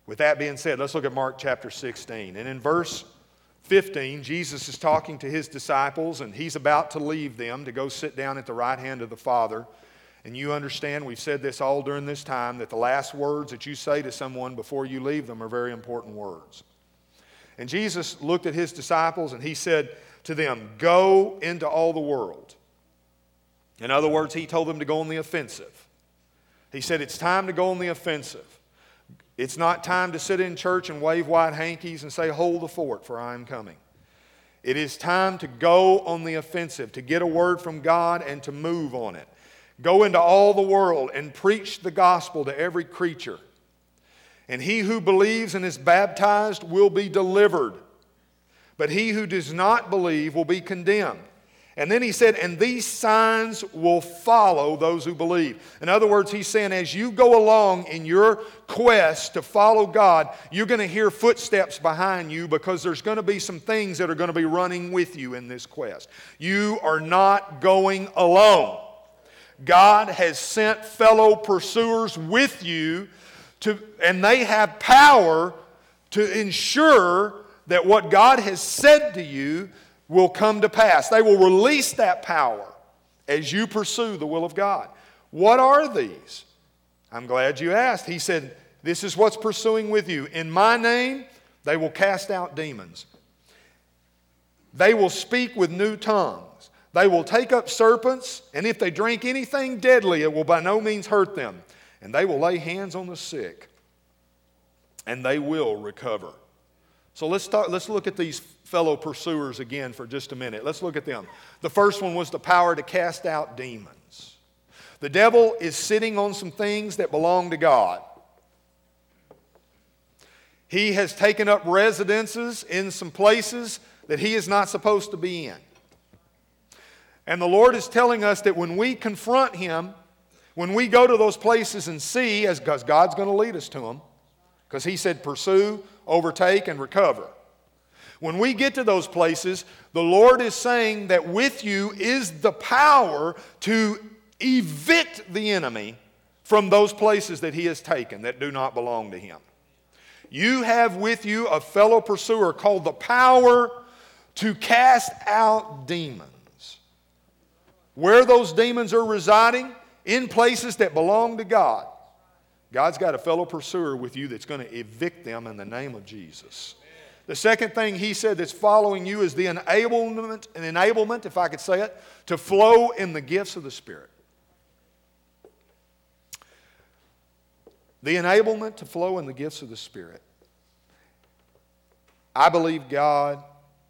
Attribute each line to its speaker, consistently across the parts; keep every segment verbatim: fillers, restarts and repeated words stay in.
Speaker 1: With that being said, let's look at Mark chapter sixteen. And in verse fifteen, Jesus is talking to his disciples, and he's about to leave them to go sit down at the right hand of the Father. And you understand, we've said this all during this time, that the last words that you say to someone before you leave them are very important words. And Jesus looked at his disciples and he said to them, "Go into all the world." In other words, he told them to go on the offensive. He said, it's time to go on the offensive. It's not time to sit in church and wave white hankies and say, "Hold the fort, for I am coming." It is time to go on the offensive, to get a word from God and to move on it. Go into all the world and preach the gospel to every creature. And he who believes and is baptized will be delivered. But he who does not believe will be condemned. And then he said, and these signs will follow those who believe. In other words, he's saying as you go along in your quest to follow God, you're going to hear footsteps behind you because there's going to be some things that are going to be running with you in this quest. You are not going alone. God has sent fellow pursuers with you, to, and they have power to ensure that what God has said to you will come to pass. They will release that power as you pursue the will of God. What are these? I'm glad you asked. He said, this is what's pursuing with you. In my name, they will cast out demons. They will speak with new tongues. They will take up serpents, and if they drink anything deadly, it will by no means hurt them. And they will lay hands on the sick, and they will recover. So let's talk, let's look at these fellow pursuers again for just a minute. Let's look at them. The first one was the power to cast out demons. The devil is sitting on some things that belong to God. He has taken up residences in some places that he is not supposed to be in. And the Lord is telling us that when we confront him, when we go to those places and see, as because God's going to lead us to them, because he said pursue, overtake, and recover. When we get to those places, the Lord is saying that with you is the power to evict the enemy from those places that he has taken that do not belong to him. You have with you a fellow pursuer called the power to cast out demons. Where those demons are residing, in places that belong to God, God's got a fellow pursuer with you that's going to evict them in the name of Jesus. The second thing he said that's following you is the enablement, an enablement, if I could say it, to flow in the gifts of the Spirit. The enablement to flow in the gifts of the Spirit. I believe God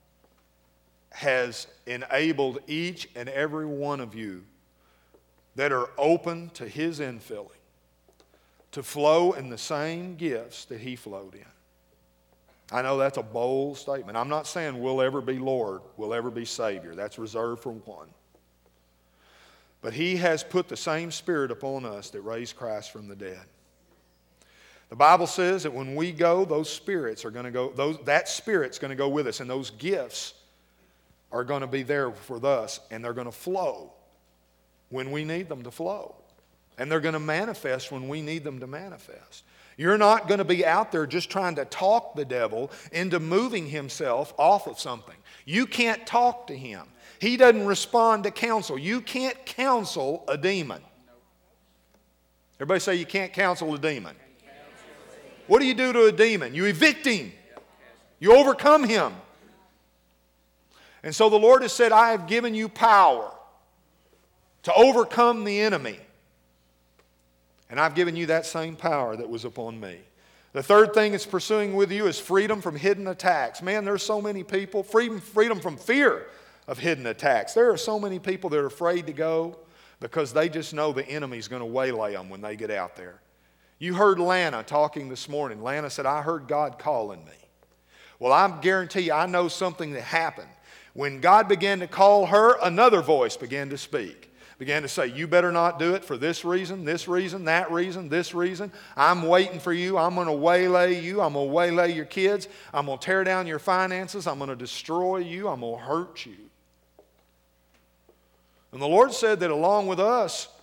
Speaker 1: has enabled each and every one of you that are open to his infilling to flow in the same gifts that he flowed in. I know that's a bold statement. I'm not saying we'll ever be Lord, we'll ever be Savior. That's reserved for one. But he has put the same Spirit upon us that raised Christ from the dead. The Bible says that when we go, those spirits are going to go, those, that Spirit's going to go with us, and those gifts are going to be there for us, and they're going to flow when we need them to flow. And they're going to manifest when we need them to manifest. You're not going to be out there just trying to talk the devil into moving himself off of something. You can't talk to him. He doesn't respond to counsel. You can't counsel a demon. Everybody say you can't counsel a demon. What do you do to a demon? You evict him. You overcome him. And so the Lord has said, I have given you power to overcome the enemy. And I've given you that same power that was upon me. The third thing it's pursuing with you is freedom from hidden attacks. Man, there's so many people. Freedom, freedom from fear of hidden attacks. There are so many people that are afraid to go because they just know the enemy's going to waylay them when they get out there. You heard Lana talking this morning. Lana said, I heard God calling me. Well, I guarantee you, I know something that happened. When God began to call her, another voice began to speak. Began to say, you better not do it for this reason, this reason, that reason, this reason. I'm waiting for you. I'm going to waylay you. I'm going to waylay your kids. I'm going to tear down your finances. I'm going to destroy you. I'm going to hurt you. And the Lord said that along with us,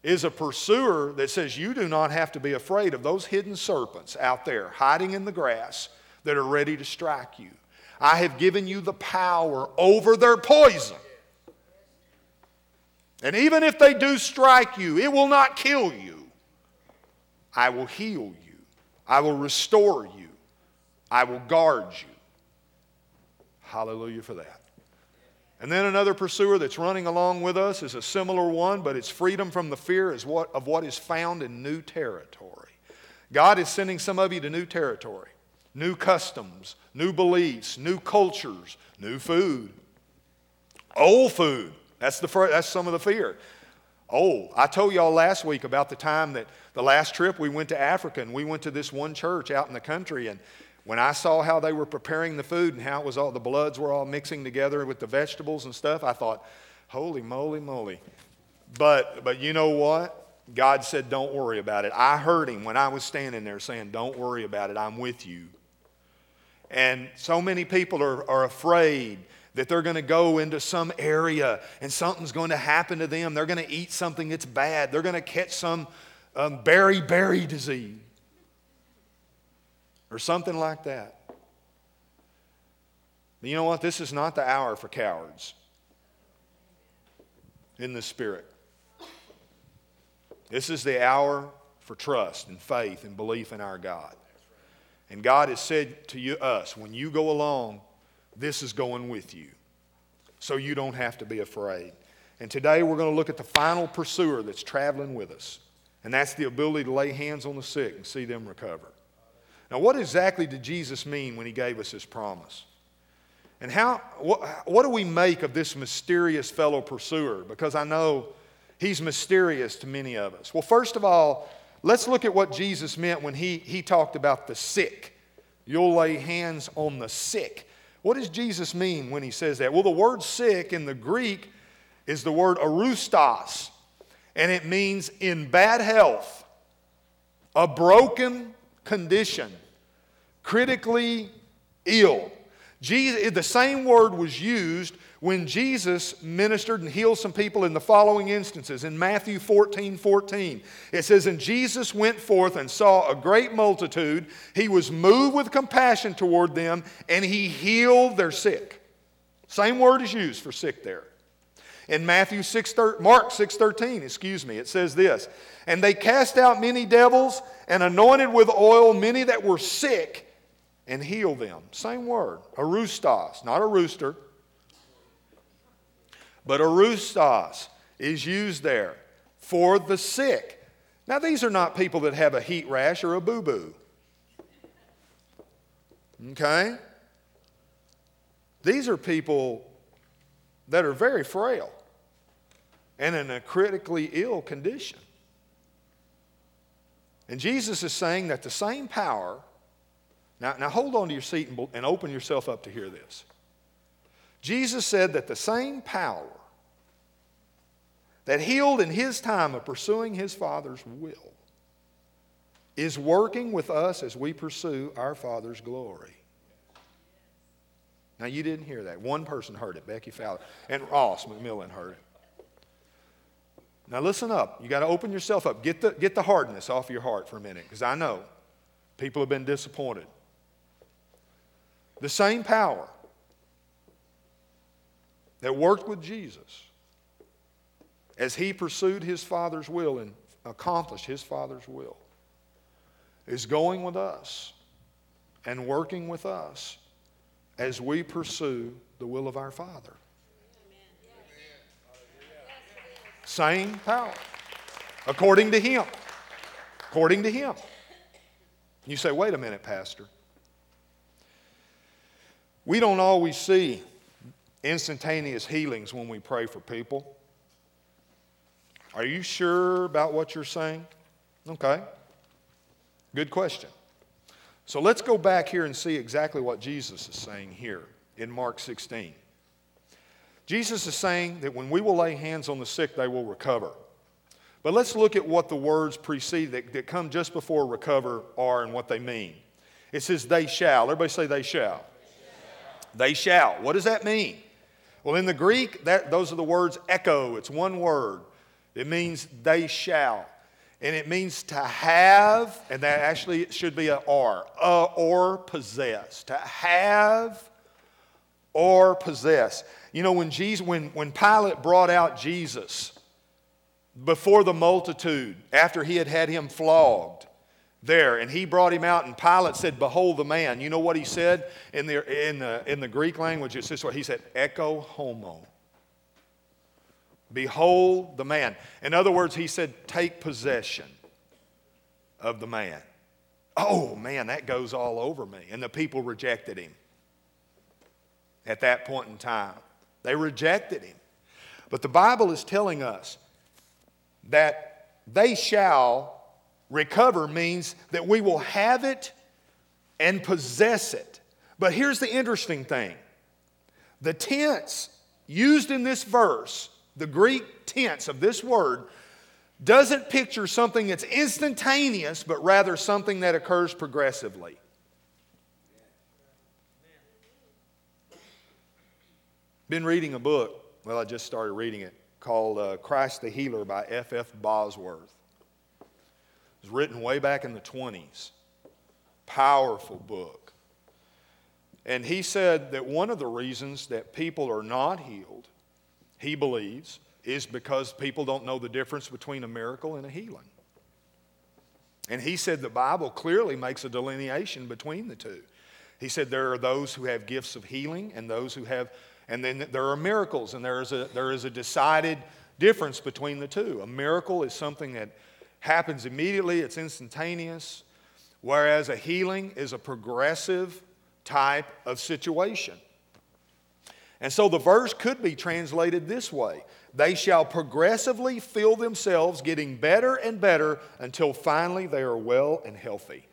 Speaker 1: is a pursuer that says you do not have to be afraid of those hidden serpents out there hiding in the grass that are ready to strike you. I have given you the power over their poison. And even if they do strike you, it will not kill you. I will heal you. I will restore you. I will guard you. Hallelujah for that. And then another pursuer that's running along with us is a similar one, but it's freedom from the fear is what, of what is found in new territory. God is sending some of you to new territory, new customs, new beliefs, new cultures, new food, old food. That's, the, that's some of the fear. Oh, I told y'all last week about the time that the last trip we went to Africa, and we went to this one church out in the country, and when I saw how they were preparing the food and how it was all, the bloods were all mixing together with the vegetables and stuff, I thought, holy moly moly. But, but you know what? God said, don't worry about it. I heard him when I was standing there saying, don't worry about it. I'm with you. And so many people are, are afraid that they're going to go into some area and something's going to happen to them. They're going to eat something that's bad. They're going to catch some um, beriberi disease or something like that. But you know what? This is not the hour for cowards in the Spirit. This is the hour for trust and faith and belief in our God. And God has said to you, us, when you go along, this is going with you. So you don't have to be afraid. And today we're going to look at the final pursuer that's traveling with us. And that's the ability to lay hands on the sick and see them recover. Now, what exactly did Jesus mean when he gave us his promise? And how? What, what do we make of this mysterious fellow pursuer? Because I know he's mysterious to many of us. Well, first of all, let's look at what Jesus meant when he, he talked about the sick. You'll lay hands on the sick. What does Jesus mean when he says that? Well, the word sick in the Greek is the word arustos, and it means in bad health, a broken condition, critically ill. Jesus, the same word was used when Jesus ministered and healed some people in the following instances. In Matthew fourteen fourteen, it says, and Jesus went forth and saw a great multitude. He was moved with compassion toward them, and he healed their sick. Same word is used for sick there. In Matthew six, Mark six thirteen, excuse me, it says this, and they cast out many devils and anointed with oil many that were sick and healed them. Same word, arustos, not a rooster, but arustos is used there for the sick. Now, these are not people that have a heat rash or a boo-boo. Okay? These are people that are very frail and in a critically ill condition. And Jesus is saying that the same power, now, now hold on to your seat and, and open yourself up to hear this. Jesus said that the same power that healed in his time of pursuing his Father's will is working with us as we pursue our Father's glory. Now, you didn't hear that. One person heard it, Becky Fowler, and Ross McMillan heard it. Now, listen up. You got to open yourself up. Get the, get the hardness off your heart for a minute, because I know people have been disappointed. The same power that worked with Jesus as he pursued his Father's will and accomplished his Father's will is going with us and working with us as we pursue the will of our Father. Same power. According to him. According to him. You say, wait a minute, Pastor. We don't always see instantaneous healings when we pray for people. Are you sure about what you're saying? Okay. Good question. So let's go back here and see exactly what Jesus is saying here in Mark sixteen. Jesus is saying that when we will lay hands on the sick, they will recover. But let's look at what the words precede that, that come just before recover are and what they mean. It says, they shall. Everybody say, they shall. They shall. What does that mean? Well, in the Greek, that, those are the words echo. It's one word. It means they shall. And it means to have, and that actually it should be a or, uh, or possess. To have or possess. You know, when Jesus, when, when Pilate brought out Jesus before the multitude, after he had had him flogged there, and he brought him out, and Pilate said, "Behold the man." You know what he said in the, in the, in the Greek language? It's this way. He said, "Eko homo." Behold the man. In other words, he said, take possession of the man. Oh, man, that goes all over me. And the people rejected him at that point in time. They rejected him. But the Bible is telling us that they shall recover means that we will have it and possess it. But here's the interesting thing. The tense used in this verse, the Greek tense of this word, doesn't picture something that's instantaneous, but rather something that occurs progressively. Been reading a book, well, I just started reading it, called uh, Christ the Healer by F F Bosworth. It was written way back in the twenties. Powerful book. And he said that one of the reasons that people are not healed, he believes, is because people don't know the difference between a miracle and a healing. And he said the Bible clearly makes a delineation between the two. He said there are those who have gifts of healing and those who have, and then there are miracles, and there is a, there is a decided difference between the two. A miracle is something that happens immediately, it's instantaneous, whereas a healing is a progressive type of situation. And so the verse could be translated this way. They shall progressively feel themselves getting better and better until finally they are well and healthy.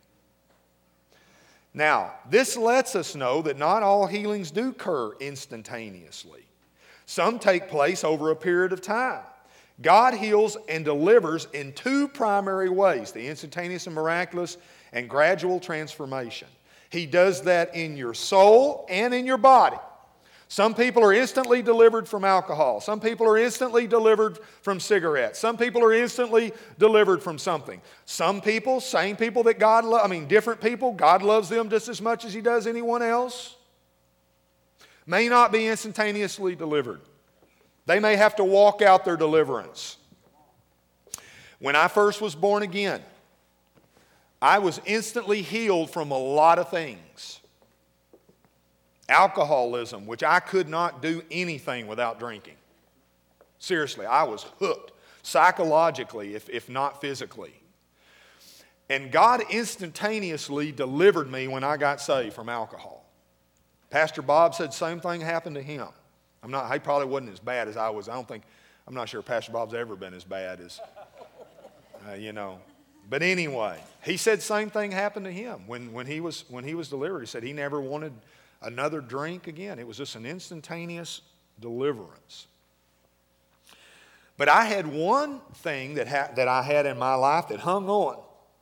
Speaker 1: Now, this lets us know that not all healings do occur instantaneously. Some take place over a period of time. God heals and delivers in two primary ways, the instantaneous and miraculous and gradual transformation. He does that in your soul and in your body. Some people are instantly delivered from alcohol. Some people are instantly delivered from cigarettes. Some people are instantly delivered from something. Some people, same people that God loves, I mean different people, God loves them just as much as He does anyone else, may not be instantaneously delivered. They may have to walk out their deliverance. When I first was born again, I was instantly healed from a lot of things. Alcoholism, which I could not do anything without drinking. Seriously, I was hooked, psychologically, if, if not physically. And God instantaneously delivered me when I got saved from alcohol. Pastor Bob said the same thing happened to him. I'm not, he probably wasn't as bad as I was. I don't think, I'm not sure Pastor Bob's ever been as bad as, uh, you know. But anyway, he said the same thing happened to him when, when, he was, when he was delivered. He said he never wanted another drink again. It was just an instantaneous deliverance. But I had one thing that, ha- that I had in my life that hung on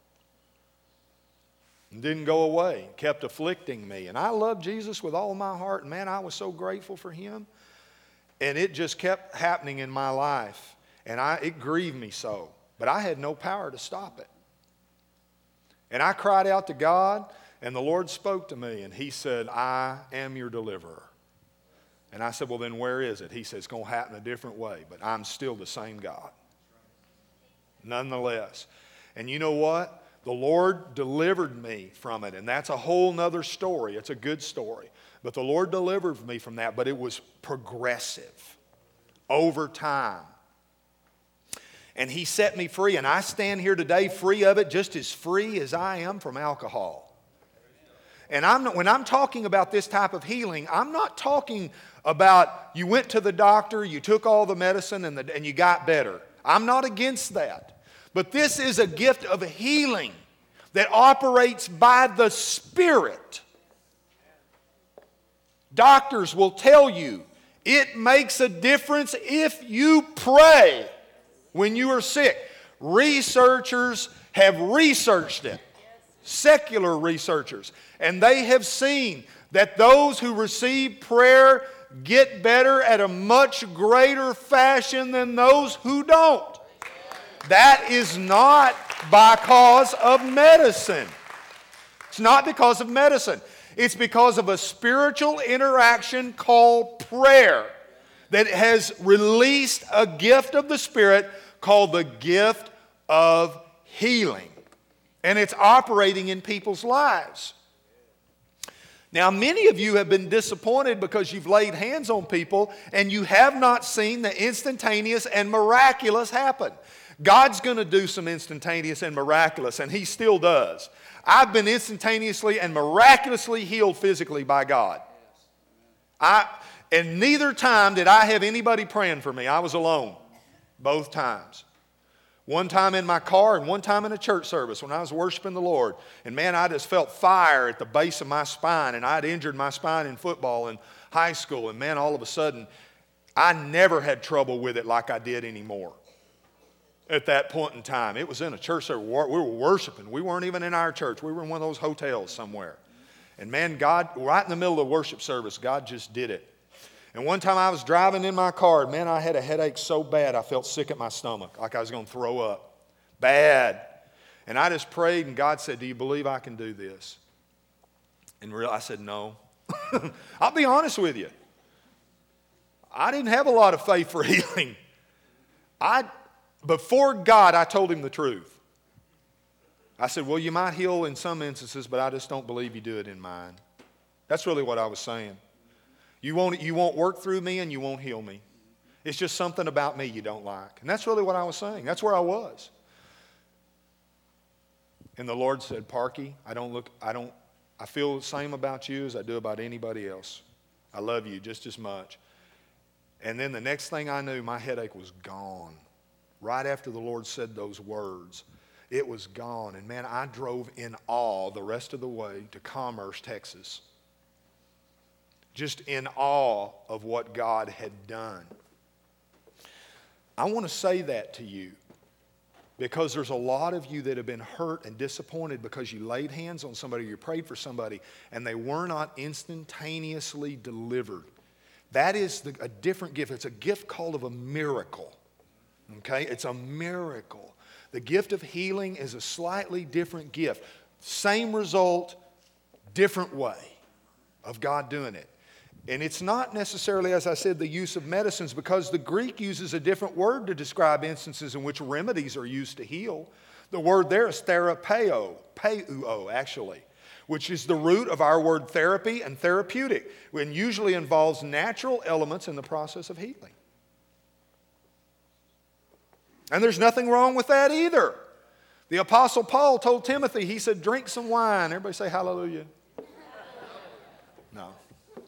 Speaker 1: and didn't go away, kept afflicting me. And I loved Jesus with all my heart. And man, I was so grateful for Him. And it just kept happening in my life. And I, it grieved me so. But I had no power to stop it. And I cried out to God. And the Lord spoke to me, and He said, I am your deliverer. And I said, well, then where is it? He said, it's going to happen a different way, but I'm still the same God. Nonetheless. And you know what? The Lord delivered me from it, and that's a whole nother story. It's a good story. But the Lord delivered me from that, but it was progressive, over time. And He set me free, and I stand here today free of it, just as free as I am from alcohol. And I'm not, when I'm talking about this type of healing, I'm not talking about you went to the doctor, you took all the medicine, and, the, and you got better. I'm not against that. But this is a gift of healing that operates by the Spirit. Doctors will tell you it makes a difference if you pray when you are sick. Researchers have researched it. Secular researchers. And they have seen that those who receive prayer get better at a much greater fashion than those who don't. That is not by cause of medicine. It's not because of medicine. It's because of a spiritual interaction called prayer that has released a gift of the Spirit called the gift of healing. And it's operating in people's lives. Now, many of you have been disappointed because you've laid hands on people and you have not seen the instantaneous and miraculous happen. God's going to do some instantaneous and miraculous, and He still does. I've been instantaneously and miraculously healed physically by God. I, and neither time did I have anybody praying for me. I was alone both times. One time in my car and one time in a church service when I was worshiping the Lord. And man, I just felt fire at the base of my spine. And I'd injured my spine in football in high school. And man, all of a sudden, I never had trouble with it like I did anymore at that point in time. It was in a church service. We were worshiping. We weren't even in our church. We were in one of those hotels somewhere. And man, God, right in the middle of the worship service, God just did it. And one time I was driving in my car, and man, I had a headache so bad I felt sick at my stomach, like I was going to throw up. Bad. And I just prayed, and God said, do you believe I can do this? And real, I said, no. I'll be honest with you. I didn't have a lot of faith for healing. I, before God, I told Him the truth. I said, well, you might heal in some instances, but I just don't believe you do it in mine. That's really what I was saying. You won't, you won't work through me and you won't heal me. It's just something about me you don't like. And that's really what I was saying. That's where I was. And the Lord said, Parky, I don't look, I don't, I feel the same about you as I do about anybody else. I love you just as much. And then the next thing I knew, my headache was gone. Right after the Lord said those words, it was gone. And man, I drove in awe the rest of the way to Commerce, Texas. Just in awe of what God had done. I want to say that to you because there's a lot of you that have been hurt and disappointed because you laid hands on somebody, you prayed for somebody, and they were not instantaneously delivered. That is the, a different gift. It's a gift called of a miracle. Okay? It's a miracle. The gift of healing is a slightly different gift. Same result, different way of God doing it. And it's not necessarily, as I said, the use of medicines, because the Greek uses a different word to describe instances in which remedies are used to heal. The word there is therapeo, peuo actually, which is the root of our word therapy and therapeutic, and usually involves natural elements in the process of healing. And there's nothing wrong with that either. The Apostle Paul told Timothy, he said, drink some wine. Everybody say hallelujah. No.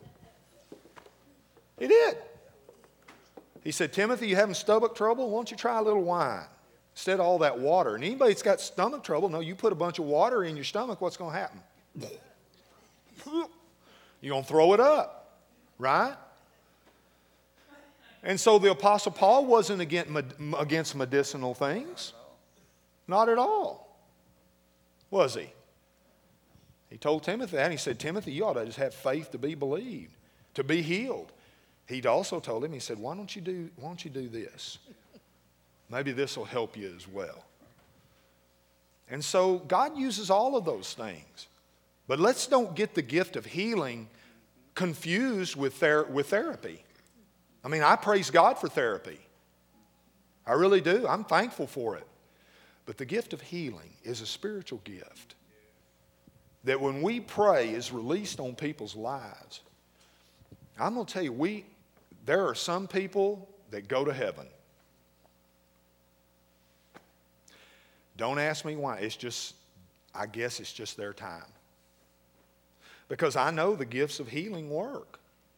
Speaker 1: He did. He said, Timothy, you having stomach trouble? Why don't you try a little wine instead of all that water? And anybody that's got stomach trouble, no, you put a bunch of water in your stomach, what's going to happen? You're going to throw it up, right? And so the Apostle Paul wasn't against medicinal things. Not at all. Was he? He told Timothy that. He said, Timothy, you ought to just have faith to be believed, to be healed. He'd also told him, he said, why don't you do, why don't you do this? Maybe this will help you as well. And so God uses all of those things. But let's don't get the gift of healing confused with, ther- with therapy. I mean, I praise God for therapy. I really do. I'm thankful for it. But the gift of healing is a spiritual gift that when we pray is released on people's lives. I'm going to tell you, we, there are some people that go to heaven. Don't ask me why. It's just, I guess it's just their time. Because I know the gifts of healing work.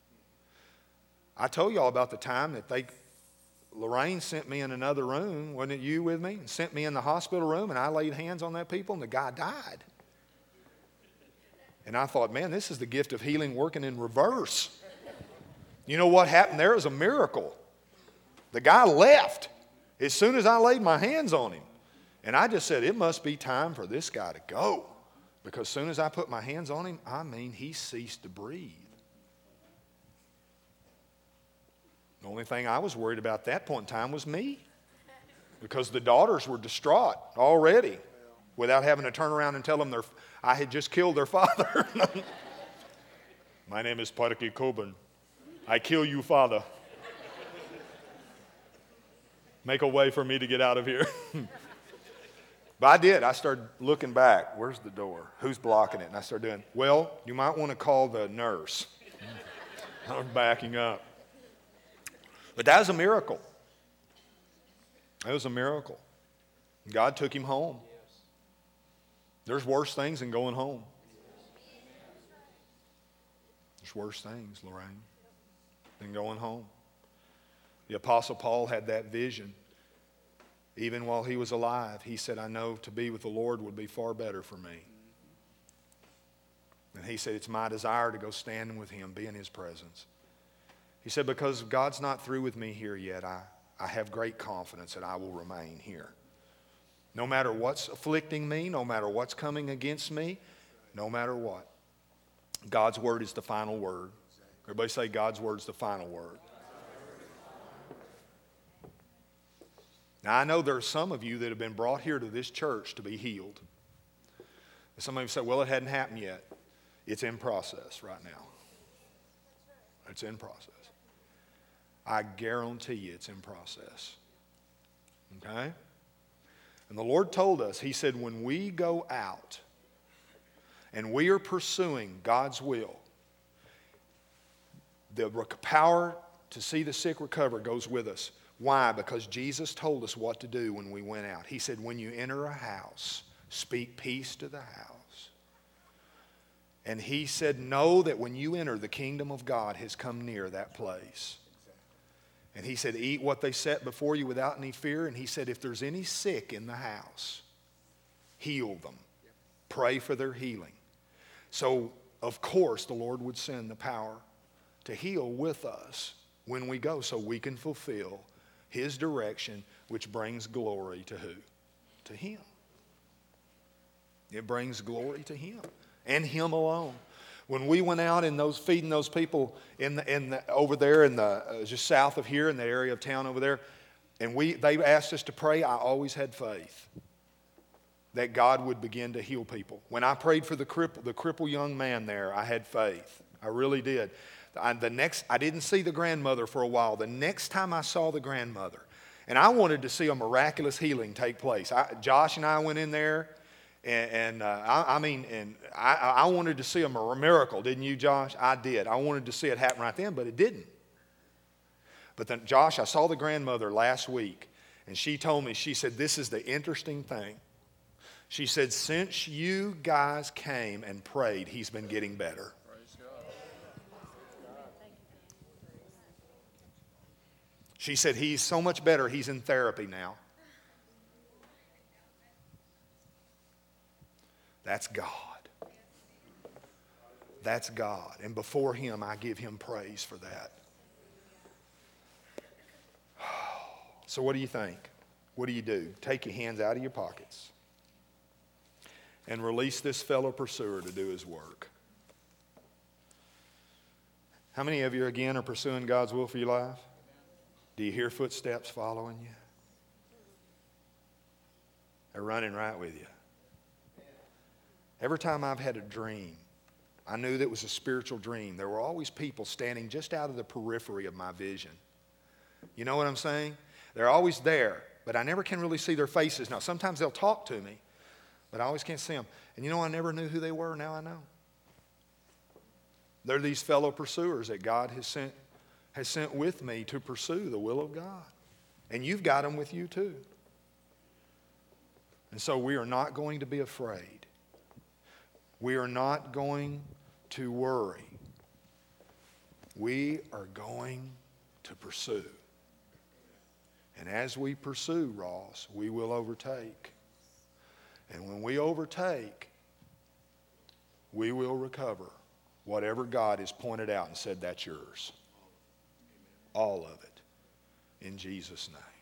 Speaker 1: I told y'all about the time that they, Lorraine sent me in another room, wasn't it you with me? And sent me in the hospital room, and I laid hands on that people, and the guy died. And I thought, man, this is the gift of healing working in reverse. You know what happened there is a miracle. The guy left as soon as I laid my hands on him. And I just said, it must be time for this guy to go. Because as soon as I put my hands on him, I mean, he ceased to breathe. The only thing I was worried about at that point in time was me. Because the daughters were distraught already without having to turn around and tell them their, I had just killed their father. My name is Parky Coburn. I kill you, father. Make a way for me to get out of here. But I did. I started looking back. Where's the door? Who's blocking it? And I started doing, well, you might want to call the nurse. I'm backing up. But that was a miracle. That was a miracle. God took him home. There's worse things than going home. There's worse things, Lorraine, than going home. The Apostle Paul had that vision. Even while he was alive, he said, I know to be with the Lord would be far better for me. And he said, it's my desire to go stand with him, be in his presence. He said, because God's not through with me here yet, I, I have great confidence that I will remain here. No matter what's afflicting me, no matter what's coming against me, no matter what. God's word is the final word. Everybody say God's word's the final word. Now, I know there are some of you that have been brought here to this church to be healed. Some of you say, well, it hadn't happened yet. It's in process right now. It's in process. I guarantee you it's in process. Okay? And the Lord told us, he said, when we go out and we are pursuing God's will, the power to see the sick recover goes with us. Why? Because Jesus told us what to do when we went out. He said, when you enter a house, speak peace to the house. And he said, know that when you enter, the kingdom of God has come near that place. And he said, eat what they set before you without any fear. And he said, if there's any sick in the house, heal them. Pray for their healing. So, of course, the Lord would send the power to heal with us when we go so we can fulfill his direction, which brings glory to who? To him. It brings glory to him and him alone. When we went out in those feeding those people in the, in the, over there in the uh, just south of here in the area of town over there, and we they asked us to pray, I always had faith that God would begin to heal people. When I prayed for the cripple, the crippled young man there, I had faith. I really did. I, the next, I didn't see the grandmother for a while. The next time I saw the grandmother, and I wanted to see a miraculous healing take place. I, Josh and I went in there, and, and uh, I, I mean, and I, I wanted to see a miracle, didn't you, Josh? I did. I wanted to see it happen right then, but it didn't. But then, Josh, I saw the grandmother last week, and she told me, she said, this is the interesting thing. She said, since you guys came and prayed, he's been getting better. She said, he's so much better, he's in therapy now. That's God. That's God. And before him, I give him praise for that. So what do you think? What do you do? Take your hands out of your pockets and release this fellow pursuer to do his work. How many of you, again, are pursuing God's will for your life? Do you hear footsteps following you? They're running right with you. Every time I've had a dream, I knew that it was a spiritual dream. There were always people standing just out of the periphery of my vision. You know what I'm saying? They're always there, but I never can really see their faces. Now, sometimes they'll talk to me, but I always can't see them. And you know, I never knew who they were. Now I know. They're these fellow pursuers that God has sent has sent with me to pursue the will of God. And you've got them with you too. And so we are not going to be afraid. We are not going to worry. We are going to pursue. And as we pursue, Ross, we will overtake. And when we overtake, we will recover whatever God has pointed out and said, that's yours. All of it. In Jesus' name.